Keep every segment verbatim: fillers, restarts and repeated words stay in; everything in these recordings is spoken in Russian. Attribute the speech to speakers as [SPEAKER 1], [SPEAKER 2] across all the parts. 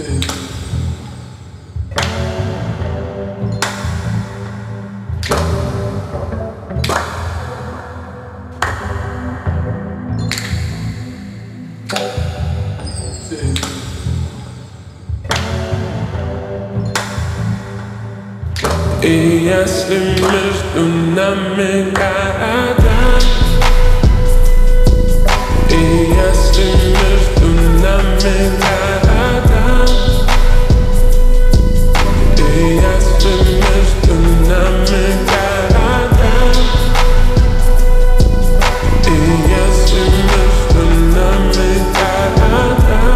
[SPEAKER 1] И если между нами города, и если между нами города, и если между нами города, и если между нами города,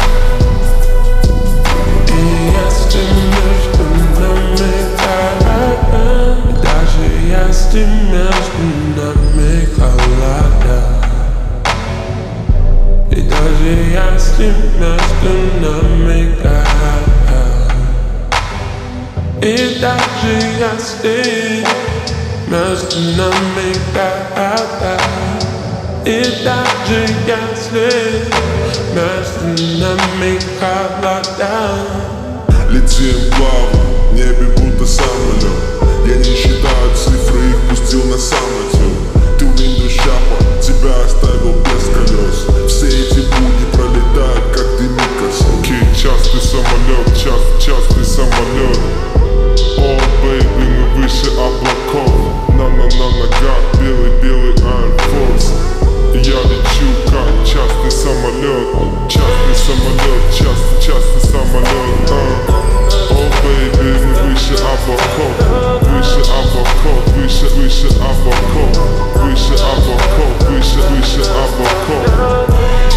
[SPEAKER 1] и если между нами города, и даже если между нами холода, и даже если между нами города, и даже если между нами города, и даже если между нами холода.
[SPEAKER 2] Летим плавно, в небе будто самолет. Я не считаю цифры, их пустил на самотек. Ты в Индушапа, тебя оставил без колес. Все эти будни пролетают, как дымикос. Окей, частый самолет, частый, частый самолет. О, бэйби, мы выше облаков. На-на-на ногах, белый-белый Air Force. Я лечу, как частный самолет. Частный самолет, частый, частый самолет. а. О, бэйби, мы выше облаков. Выше облаков, выше, выше облаков. Выше облаков, выше, выше облаков.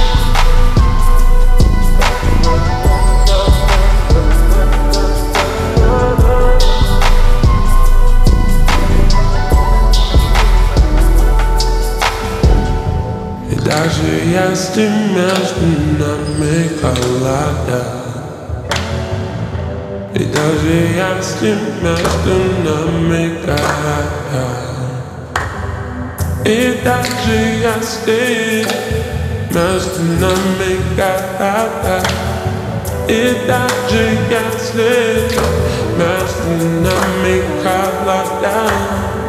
[SPEAKER 1] И даже если между нами холода, и даже если между нами города, и даже если между нами города, и даже если между нами холода.